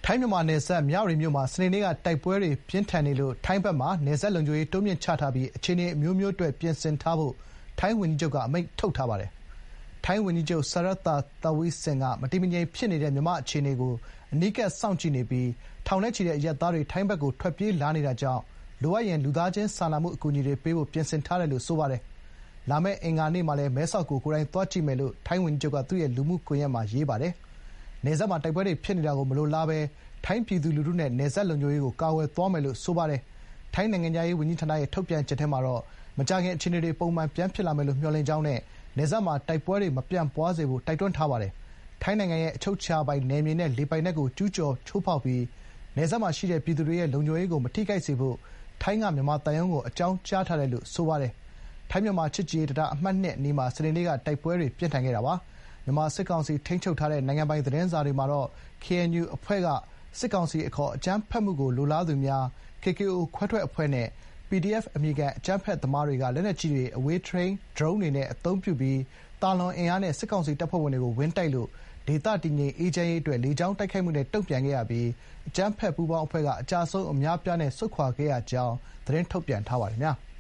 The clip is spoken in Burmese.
ထိုင်းမြန်မာနယ်စပ်မြဝတီမြို့မှာစနေနေ့ကတိုက်ပွဲတွေပြင်းထန်နေလို့ထိုင်းဘက်မှာနယ်စပ်လုံခြုံရေးတိုးမြှင့်ချထားပြီးအခြေအနေအမျိုးမျိုးအတွက်ပြင်ဆင်ထားဖို့ထိုင်းဝန်ကြီးချုပ်ကအမိန့်ထုတ်ထားပါတယ်။ထိုင်းဝန်ကြီးချုပ် Srettha Thavisin ကမတည်မငြိမ်ဖြစ်နေတဲ့မြန်မာအခြေအနေကိုအနီးကပ်စောင့်ကြည့်နေပြီးထောင်နဲ့ချီတဲ့အရပ်သားတွေထိုင်းဘက်ကိုထွက်ပြေးလာနေတာကြောင့်လိုအပ်ရင်လူသားချင်းစာနာမှုအကူအညီတွေပေးဖို့ပြင်ဆင်ထားတယ်လို့ဆိုပါတယ်။လာမယ့်အင်္ဂါနေ့မှာလည်းမဲဆောက်ကိုကိုယ်တိုင်သွားကြည့်မယ်လို့ထိုင်းဝန်ကြီးချုပ်ကသူ့ရဲ့လူမှုကွန်ရက်မှာရေးပါတယ်။နယ်စပ်မှာတိုက်ပွဲတွေဖြစ်နေတာကိုမလိုလားဘဲထိုင်းပြည်သူလူထုနဲ့နယ်စပ်လုံခြုံရေးကိုကာကွယ်သွားမယ်လို့ဆိုပါတယ်။ထိုင်းနိုင်ငံခြားရေးဝန်ကြီးဌာနရဲ့ထုတ်ပြန်ချက်ထဲမှာတော့မကြာခင်အခြေအနေတွေပုံမှန်ပြန်ဖြစ်လာမယ်လို့မျှော်လင့်ကြောင်းနဲ့နယ်စပ်မှာတိုက်ပွဲတွေမပြန့်ပွားစေဖို့တိုက်တွန်းထားပါတယ်။ထိုင်းနိုင်ငံရဲ့အချုပ်အခြာပိုင်နယ်မြေနဲ့လေပိုင်နက်ကိုကျူးကျော်ချိုးဖောက်ပြီးနယ်စပ်မှာရှိတဲ့ပြည်သူတွေရဲ့လုံခြုံရေးကိုမထိခိုက်စေဖို့ထိုင်းကမြန်မာသံရုံးကိုအကြောင်းကြားထားတယ်လို့ဆိုပါတယ်။ထိုင်းမြန်မာချစ်ကြည်ရေးတံတားအမှတ် 2 အနီးမှာစနေနေ့ကတိုက်ပွဲတွေပြင်းထန်ခဲ့တာပါ။မြန်မာစစ်ကောင်စီထိန်းချုပ်ထားတဲ့နိုင်ငံပိုင်သတင်းစာတွေမှာတော့ KNU အဖွဲ့ကစစ်ကောင်စီအခေါ်အကြမ်းဖက်မှုကိုလိုလားသူများ KKO ခွဲထွက်အဖွဲ့နဲ့ PDF အမည်ခံအကြမ်းဖက်သမားတွေကလက်နက်ကြီးတွေအဝေးထိန်းဒရုန်းတွေနဲ့အသုံးပြုပြီးသာလွန်အင်အားနဲ့စစ်ကောင်စီတပ်ဖွဲ့ဝင်တွေကိုဝင်တိုက်လို့ဒေသတည်ငြိမ်အေးချမ်းရေးအတွက်လေကြောင်းတိုက်ခိုက်မှုနဲ့တုံ့ပြန်ခဲ့ရပြီးအကြမ်းဖက်ပူးပေါင်းအဖွဲ့ကအကြဆုံးအများအပြားနဲ့ဆုတ်ခွာခဲ့ရကြောင်းသတင်းထုတ်ပြန်ထားပါတယ်။